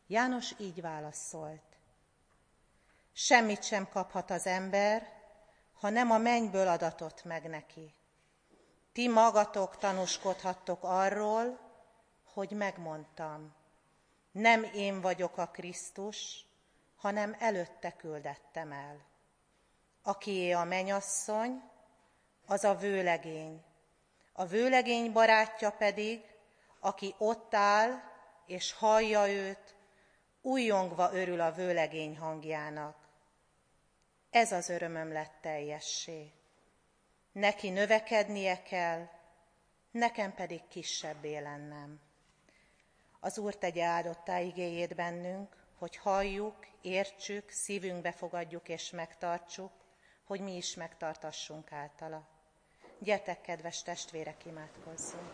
János így válaszolt: semmit sem kaphat az ember, ha nem a mennyből adatott meg neki. Ti magatok tanúskodhattok arról, hogy megmondtam, nem én vagyok a Krisztus, hanem előtte küldettem el. Akié a mennyasszony, az a vőlegény. A vőlegény barátja pedig, aki ott áll és hallja őt, újjongva örül a vőlegény hangjának. Ez az örömöm lett teljessé. Neki növekednie kell, nekem pedig kisebbé lennem. Az Úr tegye áldottá igéjét bennünk, hogy halljuk, értsük, szívünkbe fogadjuk és megtartsuk, hogy mi is megtartassunk általa. Gyertek, kedves testvérek, imádkozzunk!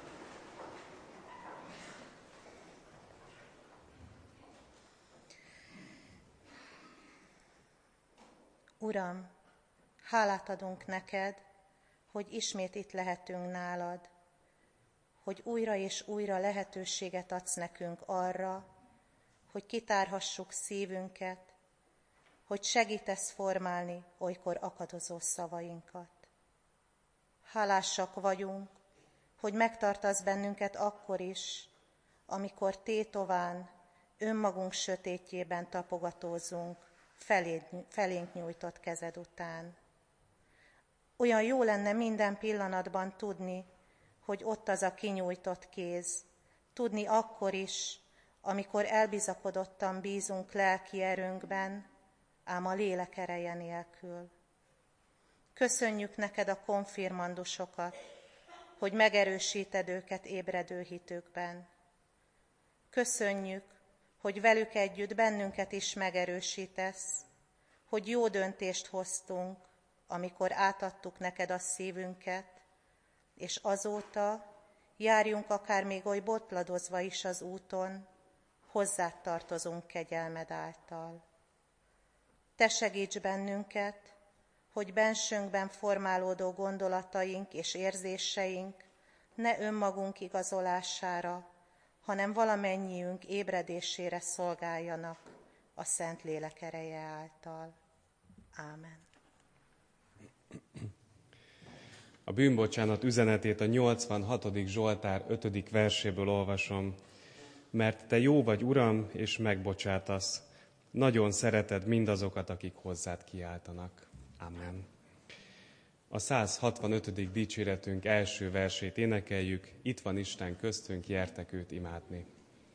Uram, hálát adunk neked, hogy ismét itt lehetünk nálad, hogy újra és újra lehetőséget adsz nekünk arra, hogy kitárhassuk szívünket, hogy segítesz formálni olykor akadozó szavainkat. Hálásak vagyunk, hogy megtartasz bennünket akkor is, amikor tétován, önmagunk sötétjében tapogatózunk felénk nyújtott kezed után. Olyan jó lenne minden pillanatban tudni, hogy ott az a kinyújtott kéz, tudni akkor is, amikor elbizakodottan bízunk lelki erőnkben, ám a lélek ereje nélkül. Köszönjük neked a konfirmandusokat, hogy megerősíted őket ébredő hitükben. Köszönjük, hogy velük együtt bennünket is megerősítesz, hogy jó döntést hoztunk, amikor átadtuk neked a szívünket, és azóta járjunk akár még oly botladozva is az úton, hozzád tartozunk kegyelmed által. Te segíts bennünket, hogy bensőnkben formálódó gondolataink és érzéseink ne önmagunk igazolására, hanem valamennyiünk ébredésére szolgáljanak a Szentlélek ereje által. Ámen. A bűnbocsánat üzenetét a 86. Zsoltár 5. verséből olvasom. Mert te jó vagy, Uram, és megbocsátasz. Nagyon szereted mindazokat, akik hozzád kiáltanak. Amen. A 165. dicséretünk első versét énekeljük. Itt van Isten köztünk, gyertek őt imádni.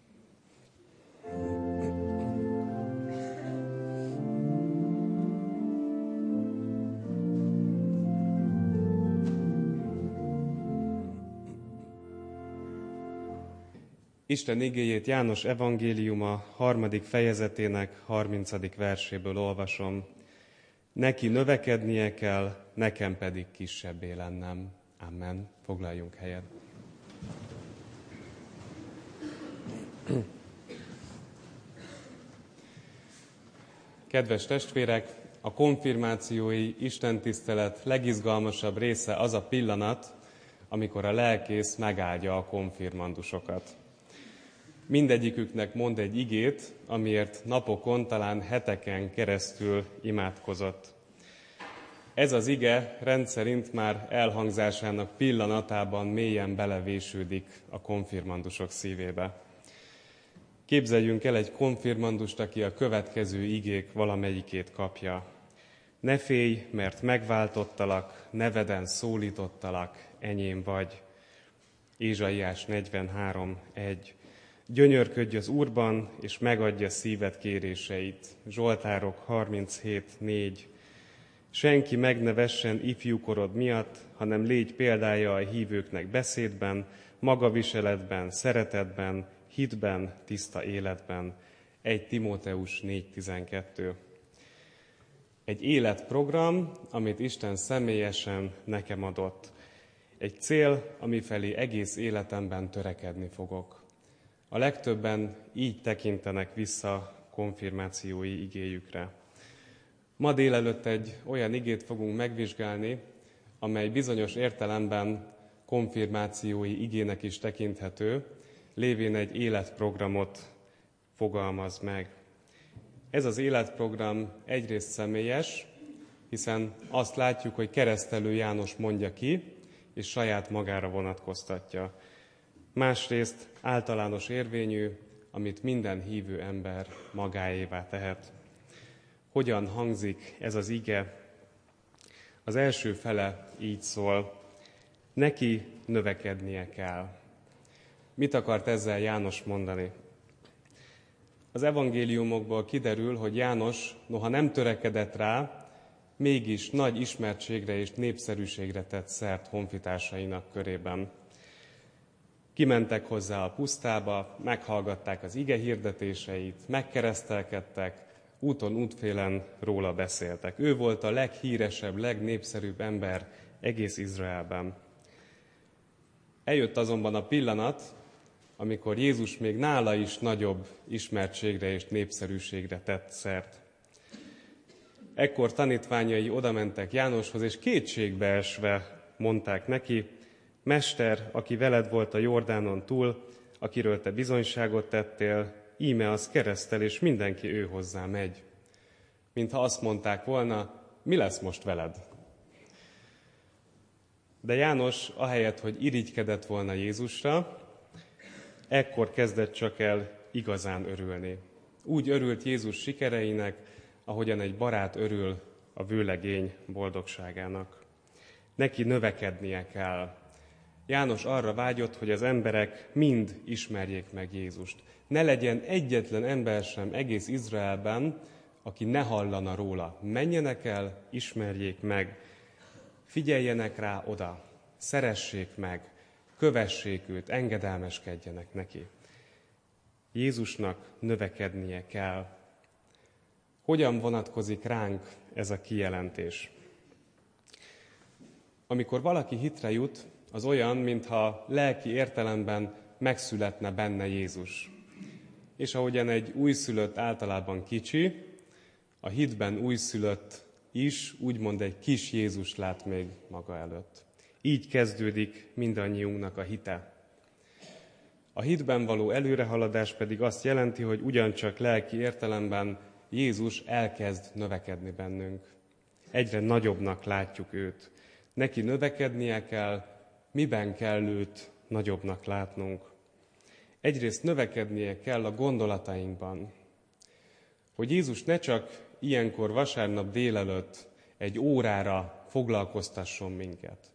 Isten igéjét János evangéliuma 3. fejezetének 30. verséből olvasom. Neki növekednie kell, nekem pedig kisebbé lennem. Amen. Foglaljunk helyet. Kedves testvérek, a konfirmációi istentisztelet legizgalmasabb része az a pillanat, amikor a lelkész megáldja a konfirmandusokat. Mindegyiküknek mond egy igét, amiért napokon, talán heteken keresztül imádkozott. Ez az ige rendszerint már elhangzásának pillanatában mélyen belevésődik a konfirmandusok szívébe. Képzeljünk el egy konfirmandust, aki a következő igék valamelyikét kapja. Ne félj, mert megváltottalak, neveden szólítottalak, enyém vagy. Ézsaiás 43:1. Gyönyörködj az Úrban, és megadja szíved kéréseit. Zsoltárok 37:4. Senki meg ne vessen ifjúkorod miatt, hanem légy példája a hívőknek beszédben, magaviseletben, szeretetben, hitben, tiszta életben. 1 Timóteus 4:12. Egy életprogram, amit Isten személyesen nekem adott. Egy cél, amifelé egész életemben törekedni fogok. A legtöbben így tekintenek vissza konfirmációi igéjükre. Ma délelőtt egy olyan igét fogunk megvizsgálni, amely bizonyos értelemben konfirmációi igének is tekinthető, lévén egy életprogramot fogalmaz meg. Ez az életprogram egyrészt személyes, hiszen azt látjuk, hogy Keresztelő János mondja ki, és saját magára vonatkoztatja. Másrészt általános érvényű, amit minden hívő ember magáévá tehet. Hogyan hangzik ez az ige? Az első fele így szól: neki növekednie kell. Mit akart ezzel János mondani? Az evangéliumokból kiderül, hogy János, noha nem törekedett rá, mégis nagy ismertségre és népszerűségre tett szert honfitársainak körében. Kimentek hozzá a pusztába, meghallgatták az ige hirdetéseit, megkeresztelkedtek, úton útfélen róla beszéltek. Ő volt a leghíresebb, legnépszerűbb ember egész Izraelben. Eljött azonban a pillanat, amikor Jézus még nála is nagyobb ismertségre és népszerűségre tett szert. Ekkor tanítványai odamentek Jánoshoz, és kétségbeesve mondták neki: Mester, aki veled volt a Jordánon túl, akiről te bizonyságot tettél, íme az keresztel, és mindenki ő hozzá megy. Mintha azt mondták volna: mi lesz most veled? De János, ahelyett, hogy irigykedett volna Jézusra, ekkor kezdett csak el igazán örülni. Úgy örült Jézus sikereinek, ahogyan egy barát örül a vőlegény boldogságának. Neki növekednie kell. János arra vágyott, hogy az emberek mind ismerjék meg Jézust. Ne legyen egyetlen ember sem egész Izraelben, aki ne hallana róla. Menjenek el, ismerjék meg, figyeljenek rá oda, szeressék meg, kövessék őt, engedelmeskedjenek neki. Jézusnak növekednie kell. Hogyan vonatkozik ránk ez a kijelentés? Amikor valaki hitre jut, az olyan, mintha lelki értelemben megszületne benne Jézus. És ahogyan egy újszülött általában kicsi, a hitben újszülött is úgymond egy kis Jézus lát még maga előtt. Így kezdődik mindannyiunknak a hite. A hitben való előrehaladás pedig azt jelenti, hogy ugyancsak lelki értelemben Jézus elkezd növekedni bennünk. Egyre nagyobbnak látjuk őt. Neki növekednie kell, miben kell őt nagyobbnak látnunk. Egyrészt növekednie kell a gondolatainkban. Hogy Jézus ne csak ilyenkor vasárnap délelőtt egy órára foglalkoztasson minket.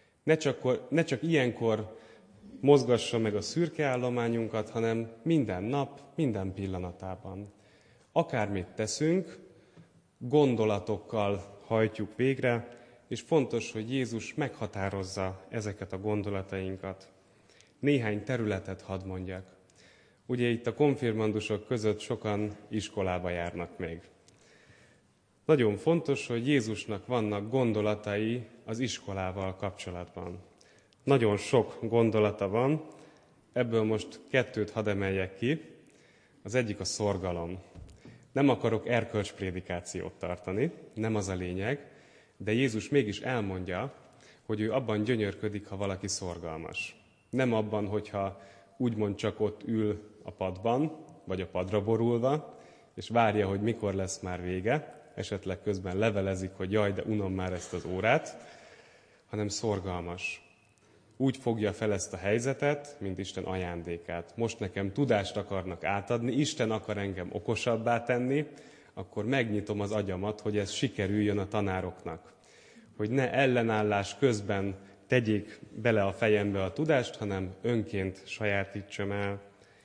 Ne csak ilyenkor mozgassa meg a szürke állományunkat, hanem minden nap, minden pillanatában. Akármit teszünk, gondolatokkal hajtjuk végre, és fontos, hogy Jézus meghatározza ezeket a gondolatainkat. Néhány területet hadd mondjak. Ugye itt a konfirmandusok között sokan iskolába járnak még. Nagyon fontos, hogy Jézusnak vannak gondolatai az iskolával kapcsolatban. Nagyon sok gondolata van, ebből most 2 hadd emeljek ki. Az egyik a szorgalom. Nem akarok erkölcsprédikációt tartani, nem az a lényeg, de Jézus mégis elmondja, hogy ő abban gyönyörködik, ha valaki szorgalmas. Nem abban, hogyha úgymond csak ott ül a padban, vagy a padra borulva, és várja, hogy mikor lesz már vége, esetleg közben levelezik, hogy jaj, de unom már ezt az órát, hanem szorgalmas. Úgy fogja fel ezt a helyzetet, mint Isten ajándékát. Most nekem tudást akarnak átadni, Isten akar engem okosabbá tenni, akkor megnyitom az agyamat, hogy ez sikerüljön a tanároknak. Hogy ne ellenállás közben tegyék bele a fejembe a tudást, hanem önként sajátítsam el.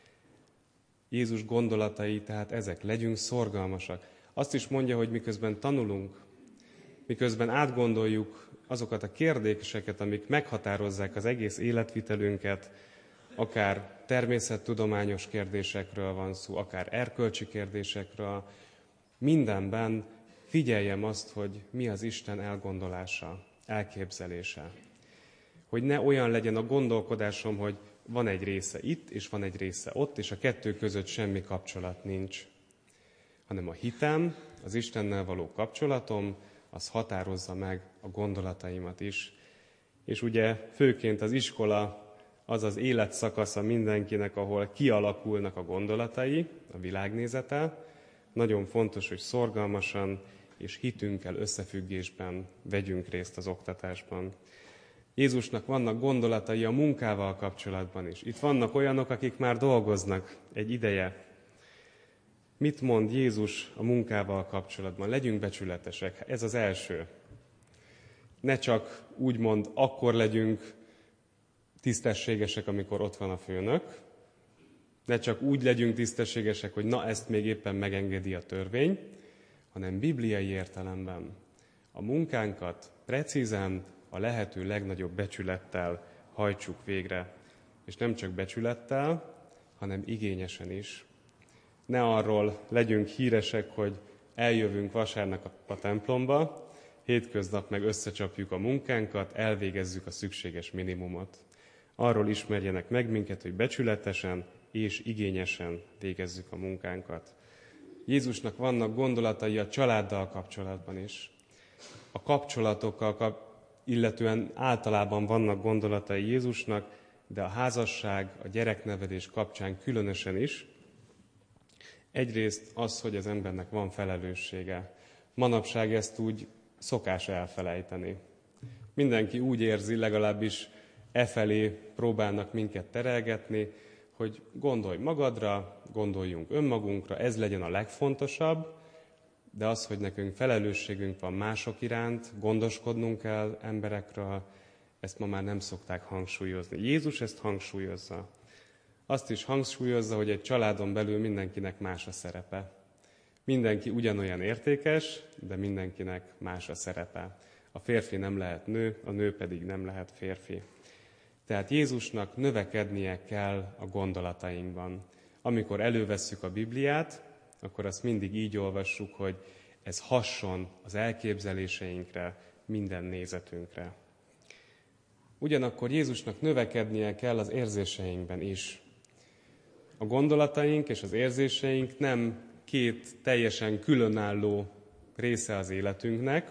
Jézus gondolatai, tehát ezek, legyünk szorgalmasak. Azt is mondja, hogy miközben tanulunk, miközben átgondoljuk azokat a kérdéseket, amik meghatározzák az egész életvitelünket, akár természettudományos kérdésekről van szó, akár erkölcsi kérdésekről, mindenben figyeljem azt, hogy mi az Isten elgondolása, elképzelése. Hogy ne olyan legyen a gondolkodásom, hogy van egy része itt, és van egy része ott, és a kettő között semmi kapcsolat nincs. Hanem a hitem, az Istennel való kapcsolatom, az határozza meg a gondolataimat is. És ugye főként az iskola az az életszakasza mindenkinek, ahol kialakulnak a gondolatai, a világnézete. Nagyon fontos, hogy szorgalmasan és hitünkkel összefüggésben vegyünk részt az oktatásban. Jézusnak vannak gondolatai a munkával kapcsolatban is. Itt vannak olyanok, akik már dolgoznak egy ideje. Mit mond Jézus a munkával kapcsolatban? Legyünk becsületesek. Ez az első. Ne csak úgymond akkor legyünk tisztességesek, amikor ott van a főnök. Ne csak úgy legyünk tisztességesek, hogy na ezt még éppen megengedi a törvény, hanem bibliai értelemben a munkánkat precízen, a lehető legnagyobb becsülettel hajtsuk végre. És nem csak becsülettel, hanem igényesen is. Ne arról legyünk híresek, hogy eljövünk vasárnap a templomba, hétköznap meg összecsapjuk a munkánkat, elvégezzük a szükséges minimumot. Arról ismerjenek meg minket, hogy becsületesen és igényesen végezzük a munkánkat. Jézusnak vannak gondolatai a családdal kapcsolatban is. A kapcsolatokkal illetően általában vannak gondolatai Jézusnak, de a házasság, a gyereknevelés kapcsán különösen is. Egyrészt az, hogy az embernek van felelőssége. Manapság ezt úgy szokás elfelejteni. Mindenki úgy érzi, legalábbis efelé próbálnak minket terelgetni, hogy gondolj magadra, gondoljunk önmagunkra, ez legyen a legfontosabb, de az, hogy nekünk felelősségünk van mások iránt, gondoskodnunk kell emberekről, ezt ma már nem szokták hangsúlyozni. Jézus ezt hangsúlyozza. Azt is hangsúlyozza, hogy egy családon belül mindenkinek más a szerepe. Mindenki ugyanolyan értékes, de mindenkinek más a szerepe. A férfi nem lehet nő, a nő pedig nem lehet férfi. Tehát Jézusnak növekednie kell a gondolatainkban. Amikor elővesszük a Bibliát, akkor azt mindig így olvassuk, hogy ez hasson az elképzeléseinkre, minden nézetünkre. Ugyanakkor Jézusnak növekednie kell az érzéseinkben is. A gondolataink és az érzéseink nem két teljesen különálló része az életünknek.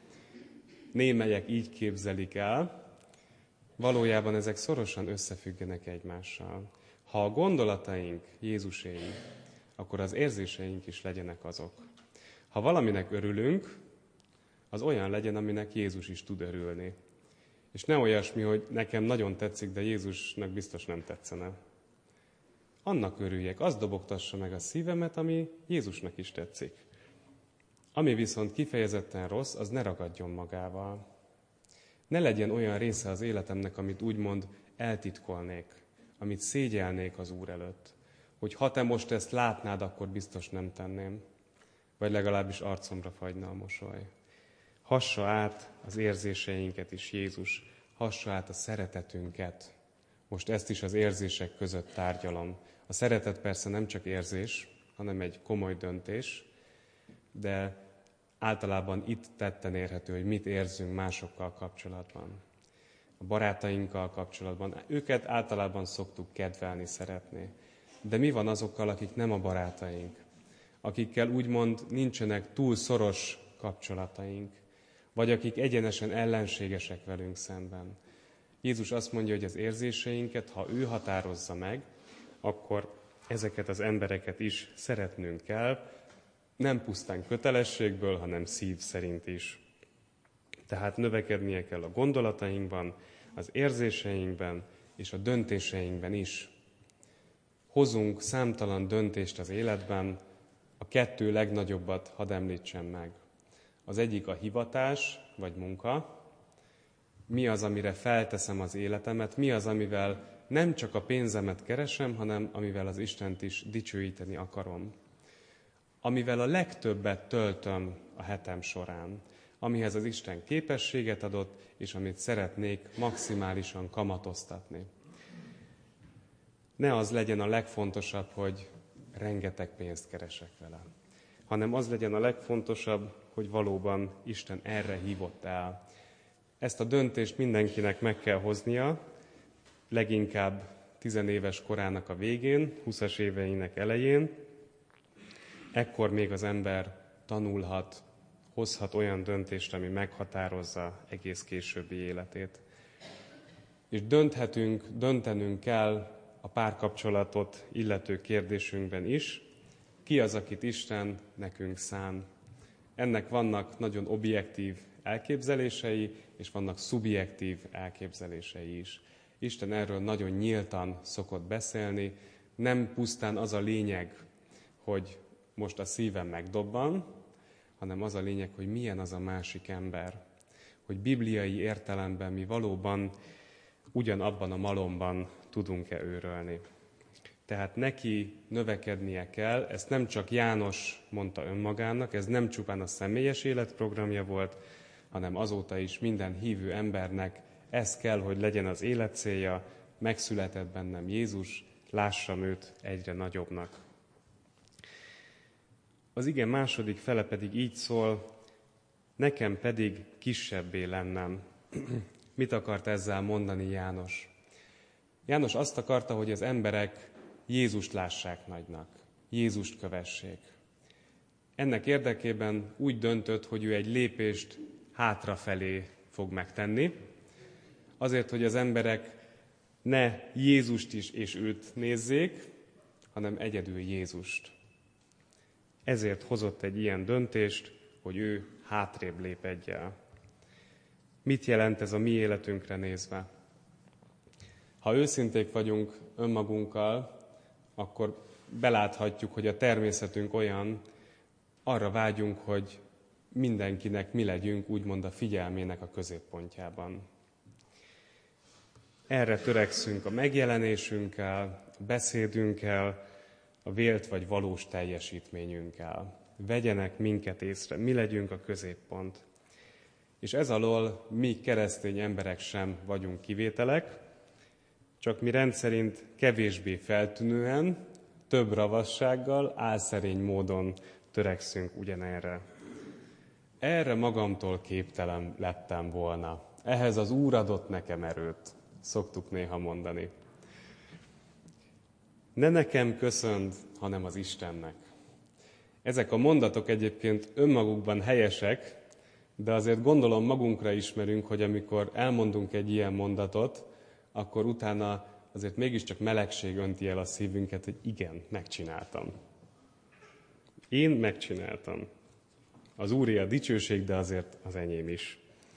Némelyek így képzelik el, valójában ezek szorosan összefüggenek egymással. Ha a gondolataink Jézuséink, akkor az érzéseink is legyenek azok. Ha valaminek örülünk, az olyan legyen, aminek Jézus is tud örülni. És ne olyasmi, hogy nekem nagyon tetszik, de Jézusnak biztos nem tetszene. Annak örüljek, az dobogtassa meg a szívemet, ami Jézusnak is tetszik. Ami viszont kifejezetten rossz, az ne ragadjon magával. Ne legyen olyan része az életemnek, amit úgymond eltitkolnék, amit szégyelnék az Úr előtt. Hogy ha te most ezt látnád, akkor biztos nem tenném. Vagy legalábbis arcomra fagyna a mosoly. Hassa át az érzéseinket is Jézus, hassa át a szeretetünket. Most ezt is az érzések között tárgyalom. A szeretet persze nem csak érzés, hanem egy komoly döntés, de általában itt tetten érhető, hogy mit érzünk másokkal kapcsolatban. A barátainkkal kapcsolatban. Őket általában szoktuk kedvelni, szeretni. De mi van azokkal, akik nem a barátaink? Akikkel úgymond nincsenek túl szoros kapcsolataink, vagy akik egyenesen ellenségesek velünk szemben. Jézus azt mondja, hogy az érzéseinket, ha ő határozza meg, akkor ezeket az embereket is szeretnünk kell, nem pusztán kötelességből, hanem szív szerint is. Tehát növekednie kell a gondolatainkban, az érzéseinkben és a döntéseinkben is. Hozunk számtalan döntést az életben, a kettő legnagyobbat hadd említsem meg. Az egyik a hivatás vagy munka. Mi az, amire felteszem az életemet, mi az, amivel nem csak a pénzemet keresem, hanem amivel az Istent is dicsőíteni akarom. Amivel a legtöbbet töltöm a hetem során, amihez az Isten képességet adott, és amit szeretnék maximálisan kamatoztatni. Ne az legyen a legfontosabb, hogy rengeteg pénzt keresek vele, hanem az legyen a legfontosabb, hogy valóban Isten erre hívott el. Ezt a döntést mindenkinek meg kell hoznia, leginkább 10 éves korának a végén, 20-as éveinek elején. Ekkor még az ember tanulhat, hozhat olyan döntést, ami meghatározza egész későbbi életét. és döntenünk kell a párkapcsolatot illető kérdésünkben is, ki az, akit Isten nekünk szán. Ennek vannak nagyon objektív elképzelései, és vannak szubjektív elképzelései is. Isten erről nagyon nyíltan szokott beszélni, nem pusztán az a lényeg, hogy most a szívem megdobban, hanem az a lényeg, hogy milyen az a másik ember. Hogy bibliai értelemben mi valóban ugyanabban a malomban tudunk-e őrölni. Tehát neki növekednie kell, ezt nem csak János mondta önmagának, ez nem csupán a személyes életprogramja volt, hanem azóta is minden hívő embernek ez kell, hogy legyen az életcélja, megszületett bennem Jézus, lássam őt egyre nagyobbnak. Az ige második fele pedig így szól, nekem pedig kisebbé lennem. Mit akart ezzel mondani János? János azt akarta, hogy az emberek Jézust lássák nagynak, Jézust kövessék. Ennek érdekében úgy döntött, hogy ő egy lépést hátrafelé fog megtenni, azért, hogy az emberek ne Jézust is és őt nézzék, hanem egyedül Jézust. Ezért hozott egy ilyen döntést, hogy ő hátrébb lépedj el. Mit jelent ez a mi életünkre nézve? Ha őszinték vagyunk önmagunkkal, akkor beláthatjuk, hogy a természetünk olyan, arra vágyunk, hogy mindenkinek mi legyünk, úgymond a figyelmének a középpontjában. Erre törekszünk a megjelenésünkkel, a beszédünkkel, a vélt vagy valós teljesítményünkkel. Vegyenek minket észre, mi legyünk a középpont. És ez alól mi keresztény emberek sem vagyunk kivételek, csak mi rendszerint kevésbé feltűnően, több ravassággal, álszerény módon törekszünk ugyanerre. Erre magamtól képtelen lettem volna. Ehhez az Úr adott nekem erőt, szoktuk néha mondani. Ne nekem köszönd, hanem az Istennek. Ezek a mondatok egyébként önmagukban helyesek, de azért gondolom magunkra ismerünk, hogy amikor elmondunk egy ilyen mondatot, akkor utána azért mégiscsak melegség önti el a szívünket, hogy igen, megcsináltam. Én megcsináltam. Az Úré a dicsőség, de azért az enyém is.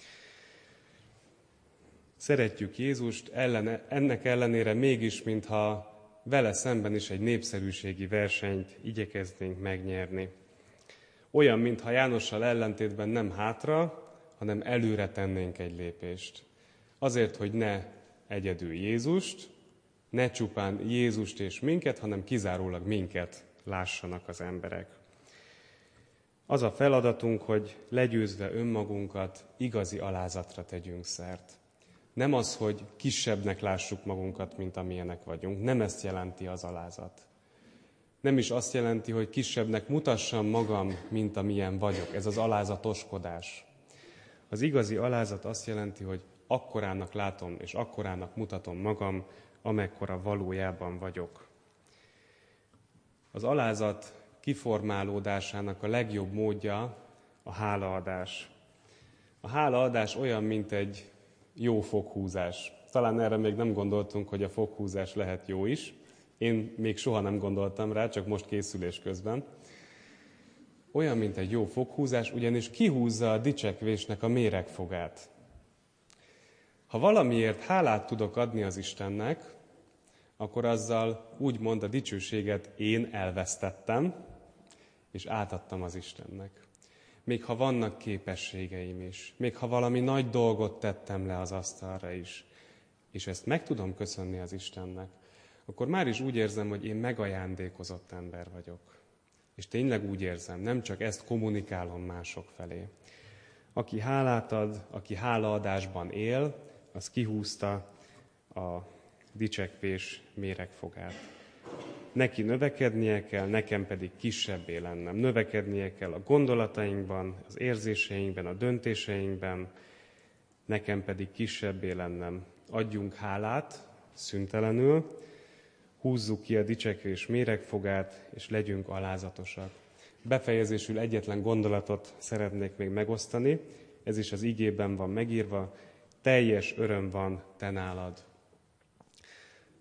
Szeretjük Jézust, ennek ellenére mégis, mintha vele szemben is egy népszerűségi versenyt igyekeznénk megnyerni. Olyan, mintha Jánossal ellentétben nem hátra, hanem előre tennénk egy lépést. Azért, hogy ne egyedül Jézust, ne csupán Jézust és minket, hanem kizárólag minket lássanak az emberek. Az a feladatunk, hogy legyőzve önmagunkat, igazi alázatra tegyünk szert. Nem az, hogy kisebbnek lássuk magunkat, mint amilyenek vagyunk. Nem ezt jelenti az alázat. Nem is azt jelenti, hogy kisebbnek mutassam magam, mint amilyen vagyok. Ez az alázatoskodás. Az igazi alázat azt jelenti, hogy akkorának látom és akkorának mutatom magam, amekkora valójában vagyok. Az alázat kiformálódásának a legjobb módja a hálaadás. A hálaadás olyan, mint egy jó foghúzás. Talán erre még nem gondoltunk, hogy a foghúzás lehet jó is. Én még soha nem gondoltam rá, csak most készülés közben. Olyan, mint egy jó foghúzás, ugyanis kihúzza a dicsekvésnek a méregfogát. Ha valamiért hálát tudok adni az Istennek, akkor azzal úgymond a dicsőséget én elvesztettem, és átadtam az Istennek. Még ha vannak képességeim is, még ha valami nagy dolgot tettem le az asztalra is, és ezt meg tudom köszönni az Istennek, akkor már is úgy érzem, hogy én megajándékozott ember vagyok. És tényleg úgy érzem, nem csak ezt kommunikálom mások felé. Aki hálát ad, aki hálaadásban él, az kihúzta a dicsekvés méregfogát. Neki növekednie kell, nekem pedig kisebbé lennem. Növekednie kell a gondolatainkban, az érzéseinkben, a döntéseinkben, nekem pedig kisebbé lennem. Adjunk hálát szüntelenül, húzzuk ki a dicsekvés méregfogát, és legyünk alázatosak. Befejezésül egyetlen gondolatot szeretnék még megosztani, ez is az igében van megírva, teljes öröm van te nálad,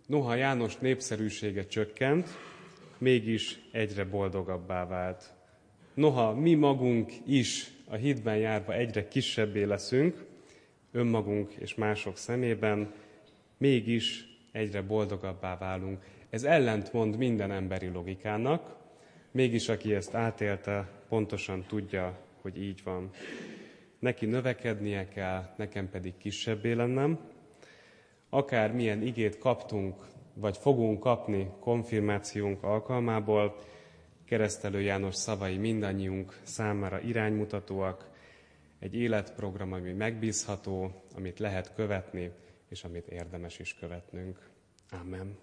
Noha János népszerűsége csökkent, mégis egyre boldogabbá vált. Noha mi magunk is a hitben járva egyre kisebbé leszünk, önmagunk és mások szemében, mégis egyre boldogabbá válunk. Ez ellentmond minden emberi logikának, mégis aki ezt átélte, pontosan tudja, hogy így van. Neki növekednie kell, nekem pedig kisebbé lennem. Akár milyen igét kaptunk, vagy fogunk kapni konfirmációnk alkalmából, Keresztelő János szavai mindannyiunk számára iránymutatóak, egy életprogram, ami megbízható, amit lehet követni, és amit érdemes is követnünk. Amen.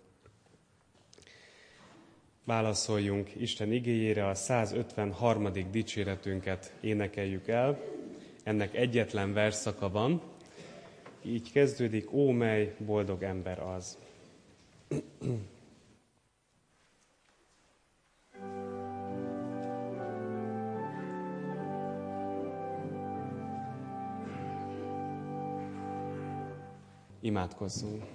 Válaszoljunk Isten igéjére, a 153. dicséretünket énekeljük el. Ennek egyetlen versszaka van, így kezdődik: Ó, mely boldog ember az! Imádkozzunk!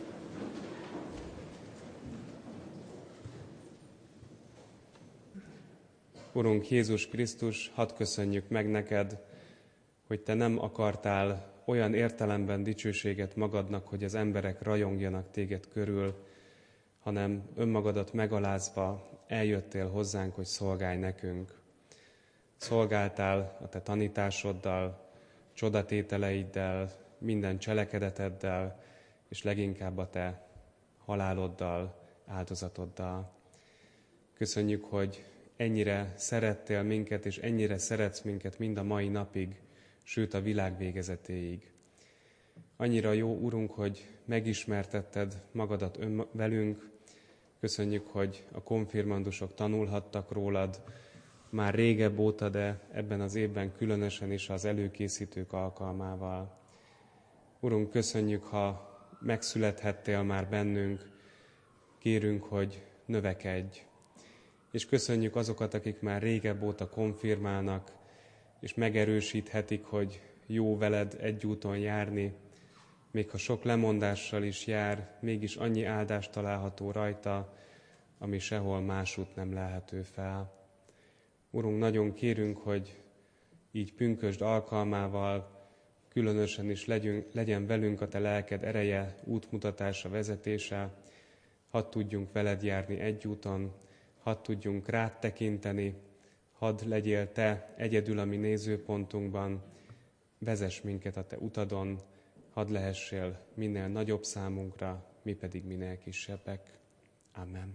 Urunk Jézus Krisztus, hadd köszönjük meg neked, hogy te nem akartál olyan értelemben dicsőséget magadnak, hogy az emberek rajongjanak téged körül, hanem önmagadat megalázva eljöttél hozzánk, hogy szolgálj nekünk. Szolgáltál a te tanításoddal, csodatételeiddel, minden cselekedeteddel, és leginkább a te haláloddal, áldozatoddal. Köszönjük, hogy ennyire szerettél minket, és ennyire szeretsz minket mind a mai napig, sőt a világ végezetéig. Annyira jó, Urunk, hogy megismertetted magadat velünk. Köszönjük, hogy a konfirmandusok tanulhattak rólad már régebb óta, de ebben az évben különösen is az előkészítők alkalmával. Urunk, köszönjük, ha megszülethettél már bennünk, kérünk, hogy növekedj. És köszönjük azokat, akik már régebb óta konfirmálnak, és megerősíthetik, hogy jó veled egy úton járni, még ha sok lemondással is jár, mégis annyi áldást található rajta, ami sehol másút nem lelhető fel. Urunk, nagyon kérünk, hogy így pünkösd alkalmával különösen is legyen velünk a te lelked ereje, útmutatása, vezetése, hadd tudjunk veled járni egy úton, hadd tudjunk rád tekinteni, hadd legyél te egyedül a mi nézőpontunkban, vezess minket a te utadon, hadd lehessél minél nagyobb számunkra, mi pedig minél kisebbek. Amen.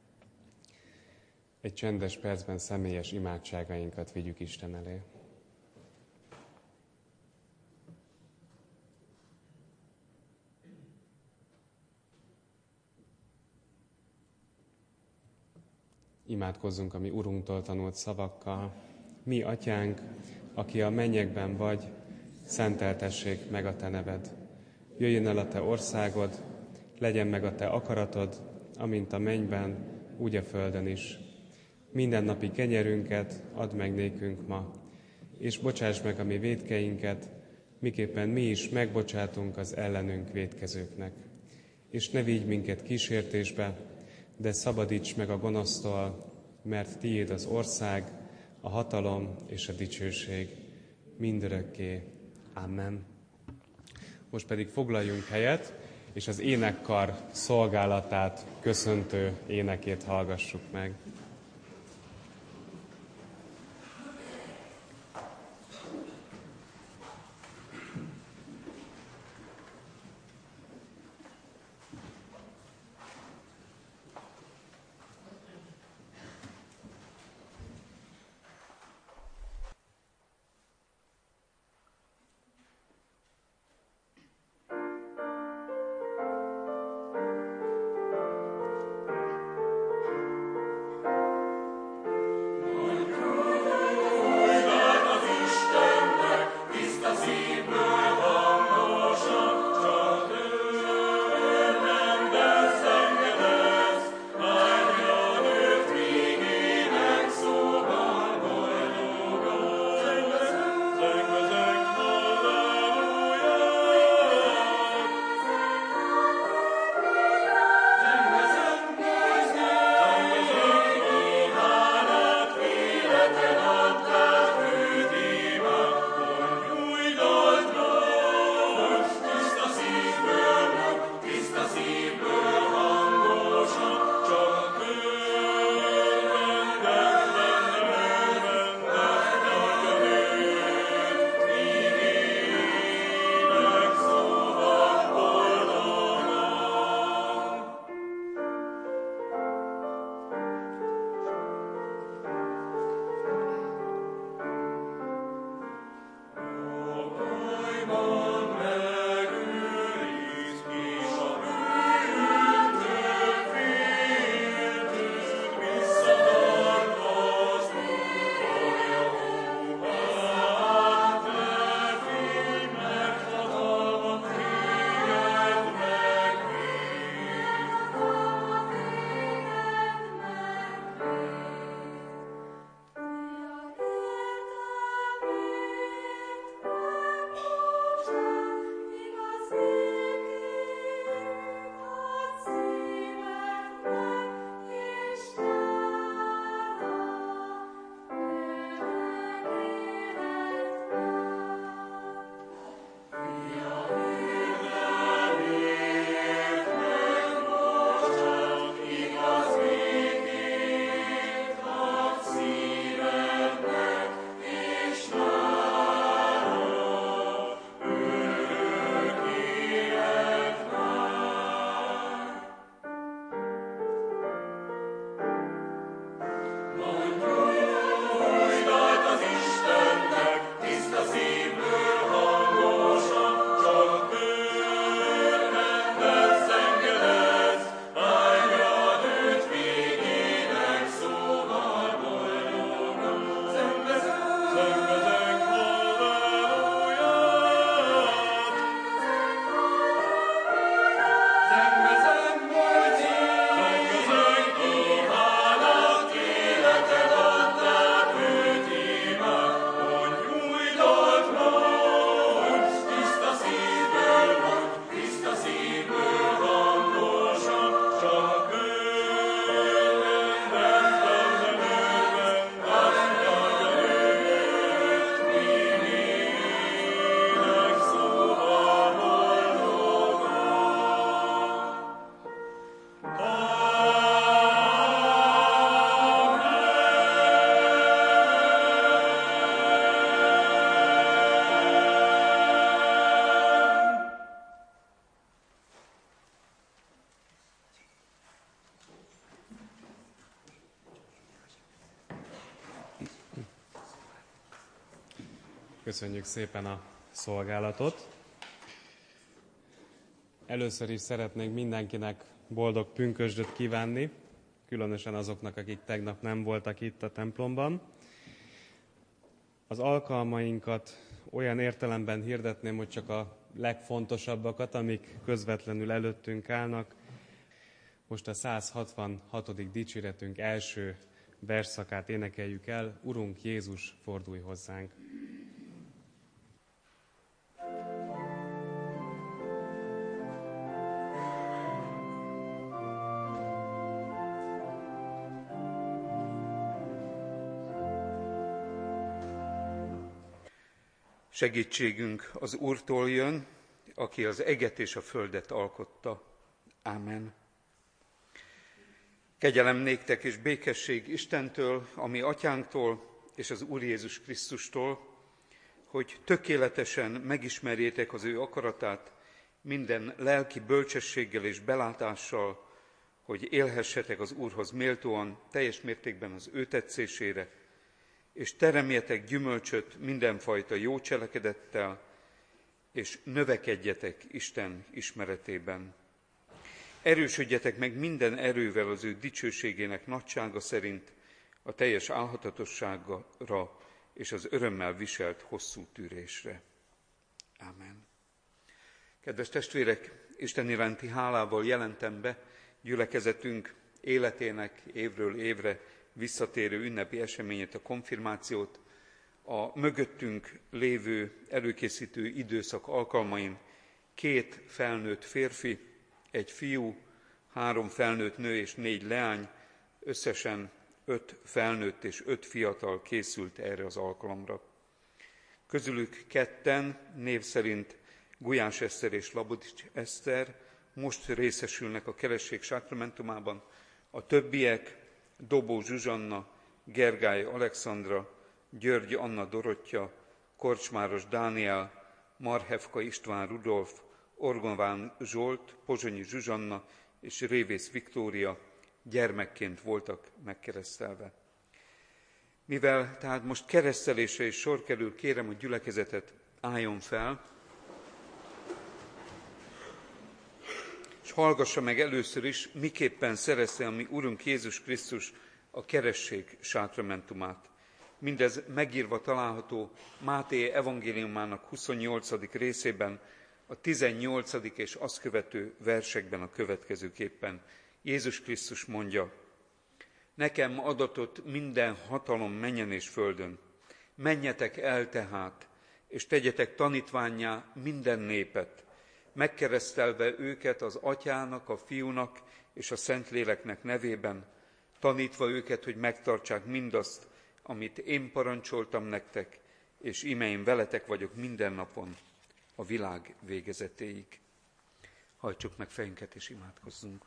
Egy csendes percben személyes imádságainkat vigyük Isten elé. Imádkozzunk a mi Urunktól tanult szavakkal. Mi, Atyánk, aki a mennyekben vagy, szenteltessék meg a te neved. Jöjjön el a te országod, legyen meg a te akaratod, amint a mennyben, úgy a földön is. Mindennapi kenyerünket add meg nékünk ma, és bocsáss meg a mi vétkeinket, miképpen mi is megbocsátunk az ellenünk vétkezőknek. És ne vigy minket kísértésbe, de szabadíts meg a gonosztól, mert tiéd az ország, a hatalom és a dicsőség mindörökké. Amen. Most pedig foglaljunk helyet, és az énekkar szolgálatát köszöntő énekét hallgassuk meg. Köszönjük szépen a szolgálatot. Először is szeretnék mindenkinek boldog pünkösdöt kívánni, különösen azoknak, akik tegnap nem voltak itt a templomban. Az alkalmainkat olyan értelemben hirdetném, hogy csak a legfontosabbakat, amik közvetlenül előttünk állnak. Most a 166. dicséretünk első versszakát énekeljük el. Urunk Jézus, fordulj hozzánk! Segítségünk az Úrtól jön, aki az eget és a földet alkotta. Ámen. Kegyelem néktek és békesség Istentől, a mi atyánktól és az Úr Jézus Krisztustól, hogy tökéletesen megismerjétek az ő akaratát minden lelki bölcsességgel és belátással, hogy élhessetek az Úrhoz méltóan, teljes mértékben az ő tetszésére, és teremjetek gyümölcsöt mindenfajta jó cselekedettel, és növekedjetek Isten ismeretében. Erősödjetek meg minden erővel az ő dicsőségének nagysága szerint, a teljes álhatatosságra és az örömmel viselt hosszú tűrésre. Ámen. Kedves testvérek, Isten iránti hálával jelentem be gyülekezetünk életének évről évre visszatérő ünnepi eseményét, a konfirmációt, a mögöttünk lévő előkészítő időszak alkalmain 2 felnőtt férfi, 1 fiú, 3 felnőtt nő és 4 leány, összesen 5 felnőtt és 5 fiatal készült erre az alkalomra. Közülük 2 név szerint Gulyás Eszter és Labodics Eszter most részesülnek a keresztség sákramentumában, a többiek Dobó Zsuzsanna, Gergály Alexandra, György Anna Dorottya, Korcsmáros Dániel, Marhevka István Rudolf, Orgonván Zsolt, Pozsonyi Zsuzsanna és Révész Viktória gyermekként voltak megkeresztelve. Mivel tehát most keresztelésre is sor kerül, kérem, hogy gyülekezetet álljon fel, és hallgassa meg először is, miképpen szerezte a mi Urunk Jézus Krisztus a keresztség sákramentumát. Mindez megírva található Máté evangéliumának 28. részében, a 18. és azt követő versekben a következőképpen. Jézus Krisztus mondja: nekem adatott minden hatalom mennyen és földön. Menjetek el tehát, és tegyetek tanítvánnyá minden népet, megkeresztelve őket az Atyának, a Fiúnak és a Szentléleknek nevében, tanítva őket, hogy megtartsák mindazt, amit én parancsoltam nektek, és íme én veletek vagyok minden napon, a világ végezetéig. Hajtsuk meg fejünket és imádkozzunk.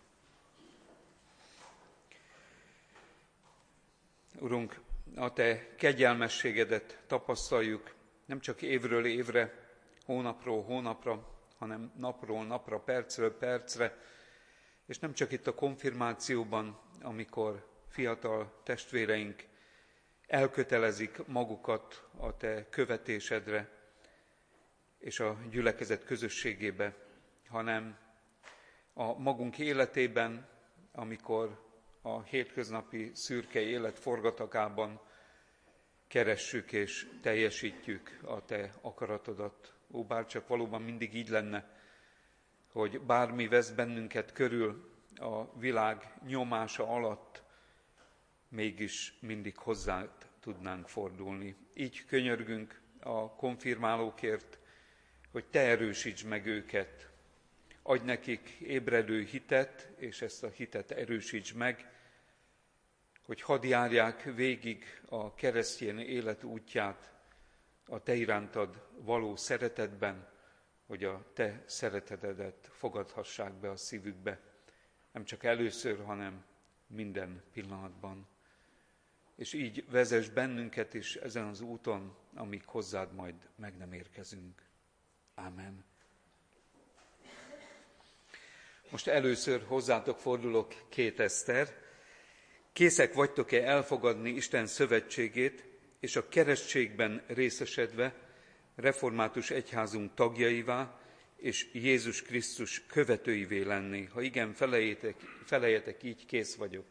Urunk, a Te kegyelmességedet tapasztaljuk nem csak évről évre, hónapról hónapra, hanem napról napra, percről percre, és nem csak itt a konfirmációban, amikor fiatal testvéreink elkötelezik magukat a Te követésedre és a gyülekezet közösségébe, hanem a magunk életében, amikor a hétköznapi szürke élet forgatakában keressük és teljesítjük a Te akaratodat. Ó, bárcsak valóban mindig így lenne, hogy bármi vesz bennünket körül a világ nyomása alatt, mégis mindig hozzá tudnánk fordulni. Így könyörgünk a konfirmálókért, hogy Te erősítsd meg őket. Adj nekik ébredő hitet, és ezt a hitet erősítsd meg, hogy hadd járják végig a keresztény élet útját a Te irántad való szeretetben, hogy a Te szeretetedet fogadhassák be a szívükbe, nem csak először, hanem minden pillanatban. És így vezess bennünket is ezen az úton, amíg hozzád majd meg nem érkezünk. Ámen. Most először hozzátok fordulok, 2 Eszter. Készek vagytok-e elfogadni Isten szövetségét, és a keresztségben részesedve református egyházunk tagjaivá és Jézus Krisztus követőivé lenni. Ha igen, feleljetek így, kész vagyok.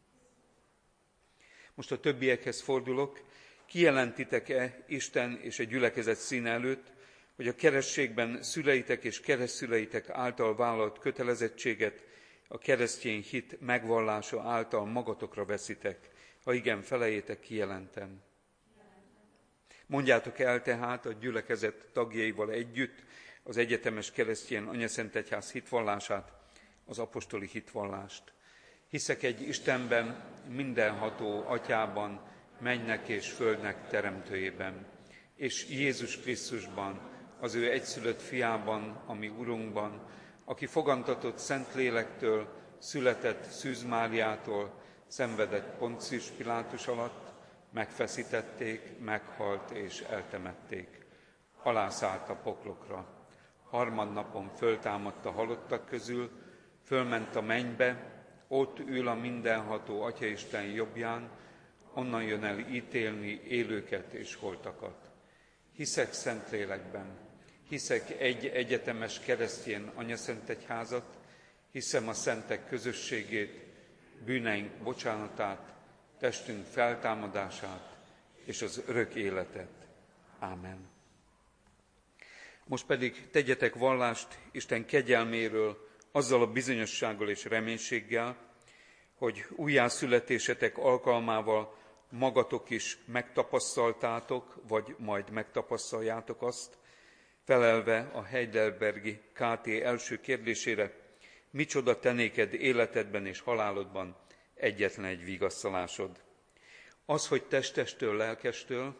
Most a többiekhez fordulok. Kijelentitek-e Isten és a gyülekezet színe előtt, hogy a keresztségben szüleitek és keresztszüleitek által vállalt kötelezettséget a keresztény hit megvallása által magatokra veszitek? Ha igen, felejétek, kijelentem. Mondjátok el tehát a gyülekezet tagjaival együtt az egyetemes keresztény anyaszentegyház hitvallását, az apostoli hitvallást. Hiszek egy Istenben, mindenható Atyában, mennynek és földnek teremtőjében, és Jézus Krisztusban, az ő egyszülött fiában, a mi Urunkban, aki fogantatott Szentlélektől, született Szűz Máriától, szenvedett Poncius Pilátus alatt, megfeszítették, meghalt és eltemették. Alászállt a poklokra. Harmadnapon föltámadt a halottak közül, fölment a mennybe, ott ül a mindenható Atyaisten jobbján, onnan jön el ítélni élőket és holtakat. Hiszek Szentlélekben, hiszek egy egyetemes keresztény anyaszentegyházat, hiszem a szentek közösségét, bűneink bocsánatát, testünk feltámadását és az örök életet. Ámen. Most pedig tegyetek vallást Isten kegyelméről, azzal a bizonyossággal és reménységgel, hogy újjászületésetek alkalmával magatok is megtapasztaltátok, vagy majd megtapasztaljátok azt, felelve a Heidelbergi KT első kérdésére, micsoda te néked életedben és halálodban egyetlen egy vigasztalásod. Az, hogy testestől, lelkestől,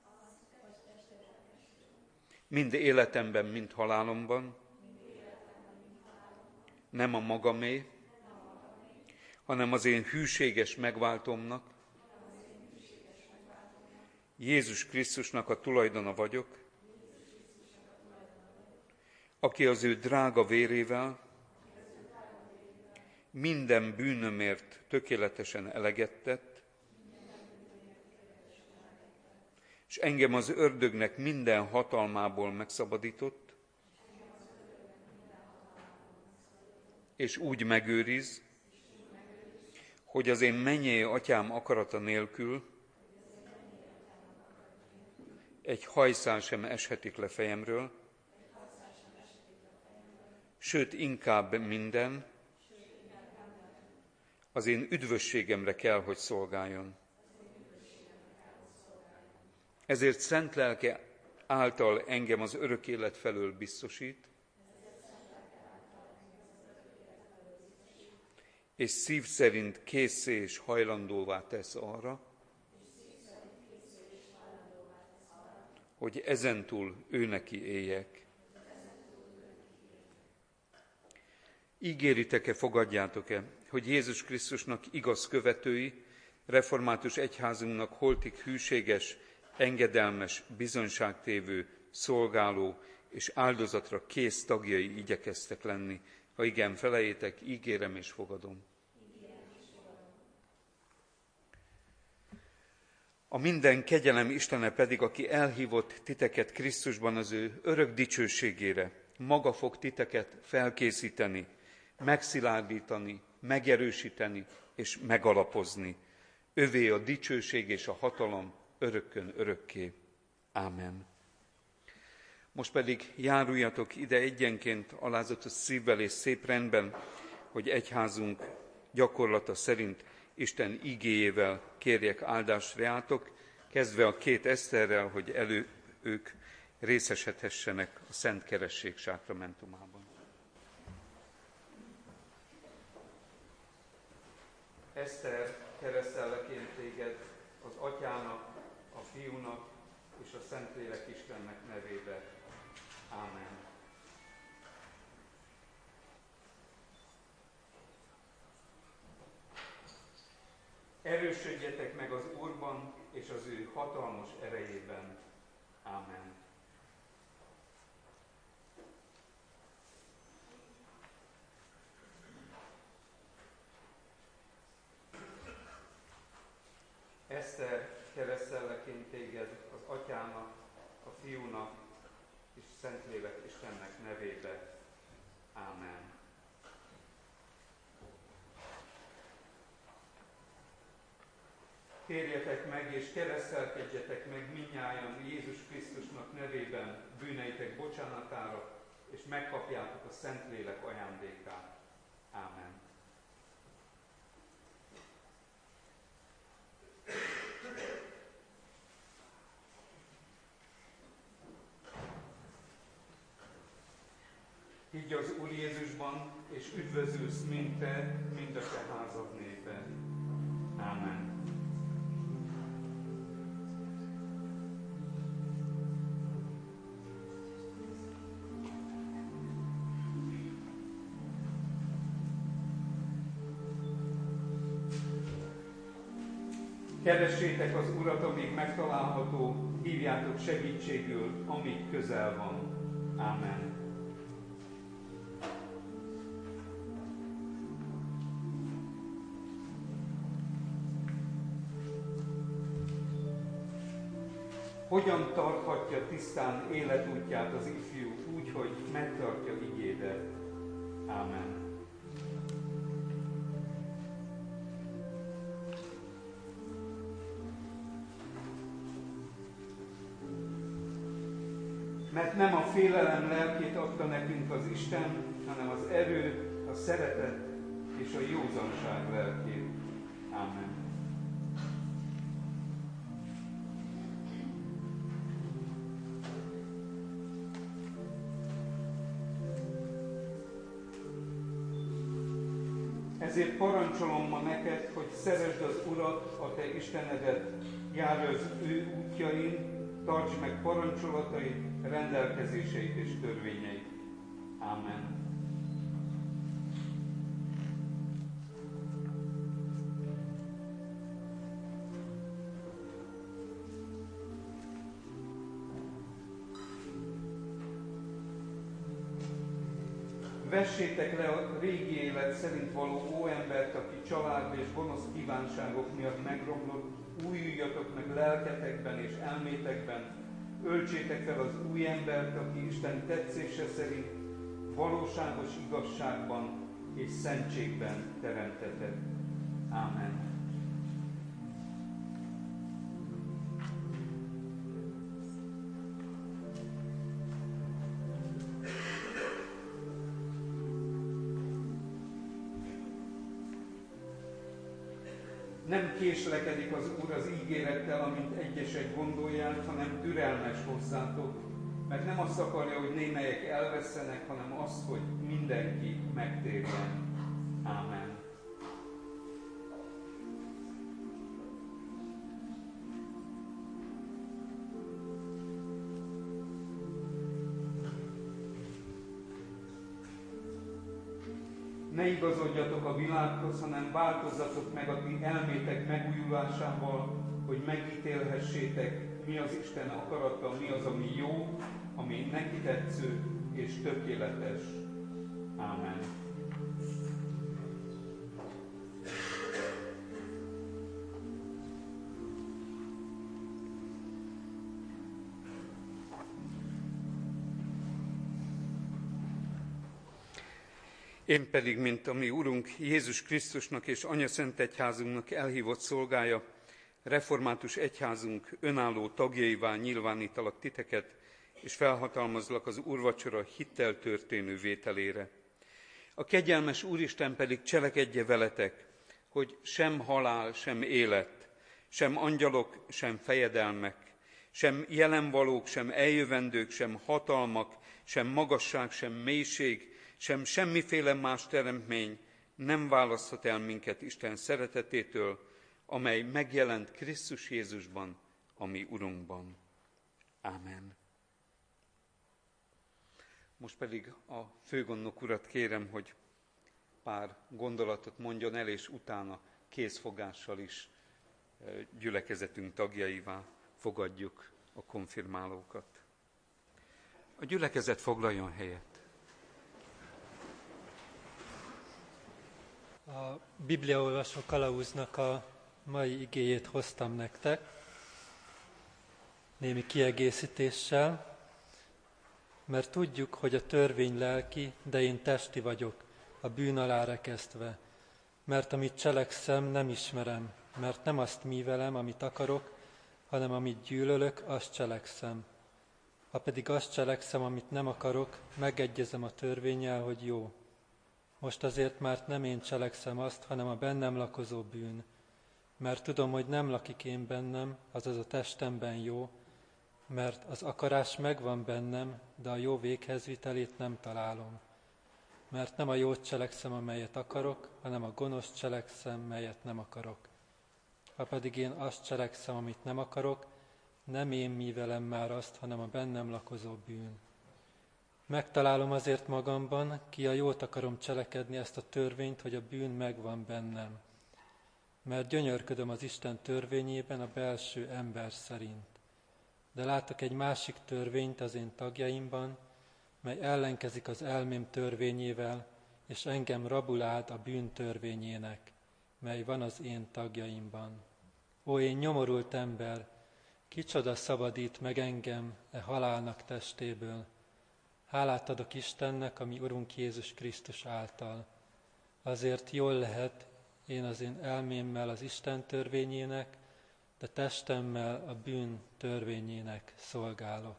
mind életemben, mind halálomban, nem a magamé, hanem az én hűséges megváltomnak, Jézus Krisztusnak a tulajdona vagyok, aki az ő drága vérével minden bűnömért tökéletesen eleget tett, és engem az ördögnek minden hatalmából megszabadított, és úgy megőriz, hogy az én mennyei Atyám akarata nélkül egy hajszál sem eshetik le fejemről, sőt, inkább minden az én üdvösségemre kell, hogy szolgáljon. Ezért szent lelke által engem az örök élet felől biztosít, és szív szerint készé és hajlandóvá tesz arra, hogy ezentúl őneki éljek. Ígéritek-e, fogadjátok-e, hogy Jézus Krisztusnak igaz követői, református egyházunknak holtig hűséges, engedelmes, bizonyságtévő, szolgáló és áldozatra kész tagjai igyekeztek lenni? Ha igen, felejétek, ígérem és fogadom. A minden kegyelem Istene pedig, aki elhívott titeket Krisztusban az ő örök dicsőségére, maga fog titeket felkészíteni, megszilárdítani, megerősíteni és megalapozni. Övé a dicsőség és a hatalom örökkön örökké. Ámen. Most pedig járuljatok ide egyenként alázatos szívvel és szép rendben, hogy egyházunk gyakorlata szerint Isten igéjével kérjek áldást reátok, kezdve a két Eszterrel, hogy ők részesedhessenek a Szent Keresztség sákramentumában. Eszter, keresztelleként téged az Atyának, a Fiúnak és a Szentlélek Istennek nevébe. Ámen. Erősödjetek meg az Úrban és az ő hatalmas erejében. Ámen. Eszter, keresztelleként téged az Atyának, a Fiúnak és Szentlélek Istennek nevébe. Ámen. Térjetek meg és keresztelkedjetek meg mindnyájan Jézus Krisztusnak nevében bűneitek bocsánatára, és megkapjátok a Szentlélek ajándékát. Ámen. Higgy az Úr Jézusban, és üdvözülsz mind te, mind a te házad népe. Ámen. Keressétek az Urat, amíg megtalálható, hívjátok segítségül, amíg közel van. Ámen. Hogyan tarthatja tisztán életútját az ifjú úgy, hogy megtartja igédet? Ámen. Mert nem a félelem lelkét adta nekünk az Isten, hanem az erő, a szeretet és a józanság lelkét. Ámen. Ezért parancsolom ma neked, hogy szeresd az Urat, a te Istenedet, járj az ő útjain, tartsd meg parancsolatait, rendelkezéseit és törvényeit. Ámen. Vessétek le a régi élet szerint való óembert, aki család és gonosz kívánságok miatt megromlott, újuljatok meg lelketekben és elmétekben, öltsétek fel az új embert, aki Isten tetszése szerint valóságos igazságban és szentségben teremtetett. Ámen. Nem késlekedik az Úr az ígérettel, amint egyesek gondolják, hanem türelmes hozzátok, mert nem azt akarja, hogy némelyek elvesszenek, hanem azt, hogy mindenki megtérjen. Ámen. Ne igazodjatok a világhoz, hanem változzatok meg a ti elmétek megújulásával, hogy megítélhessétek, mi az Isten akarata, mi az, ami jó, ami neki tetsző és tökéletes. Ámen. Én pedig, mint a mi Urunk Jézus Krisztusnak és Anyaszent Egyházunknak elhívott szolgája, református egyházunk önálló tagjaivá nyilvánítalak titeket, és felhatalmazlak az úrvacsora hittel történő vételére. A kegyelmes Úristen pedig cselekedje veletek, hogy sem halál, sem élet, sem angyalok, sem fejedelmek, sem jelenvalók, sem eljövendők, sem hatalmak, sem magasság, sem mélység, sem semmiféle más teremtmény nem választhat el minket Isten szeretetétől, amely megjelent Krisztus Jézusban, a mi Urunkban. Ámen. Most pedig a főgondnok urat kérem, hogy pár gondolatot mondjon el, és utána kézfogással is gyülekezetünk tagjaivá fogadjuk a konfirmálókat. A gyülekezet foglaljon helyet. A Bibliaolvasó kalauznak a mai igéjét hoztam nektek, némi kiegészítéssel. mert tudjuk, hogy a törvény lelki, de én testi vagyok, a bűn alá rekesztve. Mert amit cselekszem, nem ismerem, mert nem azt művelem, amit akarok, hanem amit gyűlölök, azt cselekszem. Ha pedig azt cselekszem, amit nem akarok, megegyezem a törvénnyel, hogy jó. Most azért már nem én cselekszem azt, hanem a bennem lakozó bűn. Mert tudom, hogy nem lakik én bennem, azaz a testemben jó, mert az akarás megvan bennem, de a jó véghezvitelét nem találom. Mert nem a jót cselekszem, amelyet akarok, hanem a gonoszt cselekszem, melyet nem akarok. Ha pedig én azt cselekszem, amit nem akarok, nem én művelem már azt, hanem a bennem lakozó bűn. Megtalálom azért magamban, ki a jót akarom cselekedni ezt a törvényt, hogy a bűn megvan bennem. Mert gyönyörködöm az Isten törvényében a belső ember szerint. De látok egy másik törvényt az én tagjaimban, mely ellenkezik az elmém törvényével, és engem rabulád a bűn törvényének, mely van az én tagjaimban. Ó, én nyomorult ember, kicsoda szabadít meg engem e halálnak testéből. Hálát adok Istennek, ami Urunk Jézus Krisztus által. Azért jól lehet, én az én elmémmel az Isten törvényének, de testemmel a bűn törvényének szolgálok.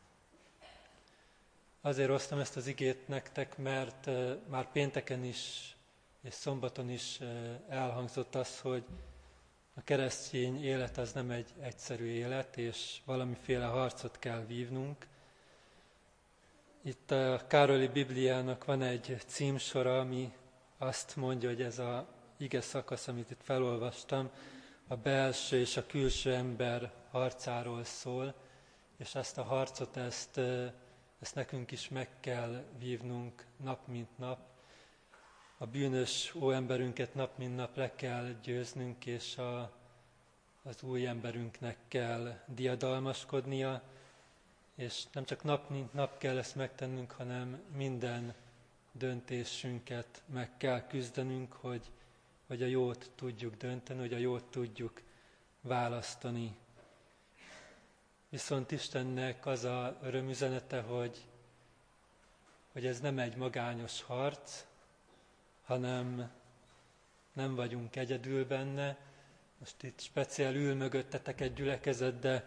Azért hoztam ezt az igét nektek, mert már pénteken is és szombaton is elhangzott az, hogy a keresztény élet az nem egy egyszerű élet, és valamiféle harcot kell vívnunk. Itt a Károli Bibliának van egy címsora, ami azt mondja, hogy ez az ige szakasz, amit itt felolvastam, a belső és a külső ember harcáról szól, és ezt a harcot, ezt nekünk is meg kell vívnunk nap mint nap. A bűnös óemberünket nap mint nap le kell győznünk, és az új emberünknek kell diadalmaskodnia, és nem csak nap mint nap kell ezt megtennünk, hanem minden döntésünket meg kell küzdenünk, hogy a jót tudjuk dönteni, hogy a jót tudjuk választani. Viszont Istennek az a örömüzenete, hogy ez nem egy magányos harc, hanem nem vagyunk egyedül benne. Most itt speciál ül mögöttetek egy gyülekezet, de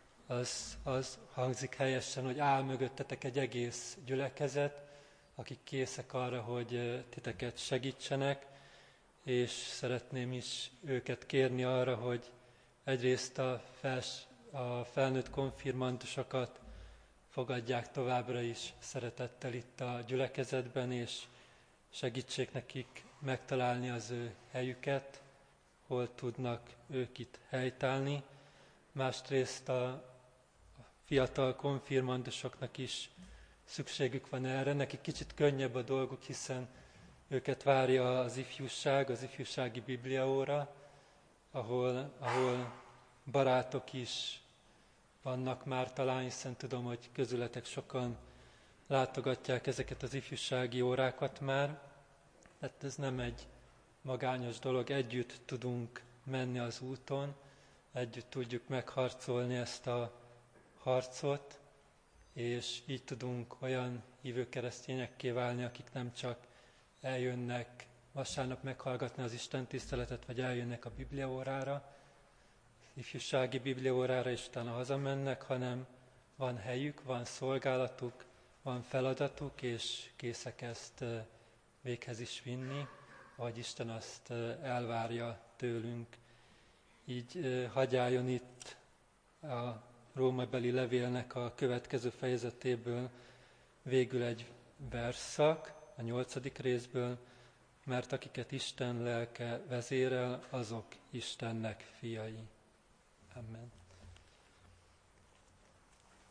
az hangzik helyesen, hogy áll mögöttetek egy egész gyülekezet, akik készek arra, hogy titeket segítsenek, és szeretném is őket kérni arra, hogy egyrészt a felnőtt konfirmandusokat fogadják továbbra is szeretettel itt a gyülekezetben, és segítsék nekik megtalálni az ő helyüket, hol tudnak ők itt helytállni. Másrészt a fiatal konfirmandusoknak is szükségük van erre, nekik kicsit könnyebb a dolguk, hiszen őket várja az ifjúság, az ifjúsági bibliaóra, ahol barátok is vannak már talán, hiszen tudom, hogy közületek sokan látogatják ezeket az ifjúsági órákat már. Tehát ez nem egy magányos dolog, együtt tudunk menni az úton, együtt tudjuk megharcolni ezt a harcot, és így tudunk olyan hívő keresztényekké válni, akik nem csak eljönnek vasárnap meghallgatni az istentiszteletet, vagy eljönnek a bibliaórára, ifjúsági bibliaórára, és utána hazamennek, hanem van helyük, van szolgálatuk, van feladatuk, és készek ezt véghez is vinni, ahogy Isten azt elvárja tőlünk. Így hadd álljon itt a rómabeli levélnek a következő fejezetéből végül egy versszak, a 8. részből, mert akiket Isten lelke vezérel, azok Istennek fiai. Amen.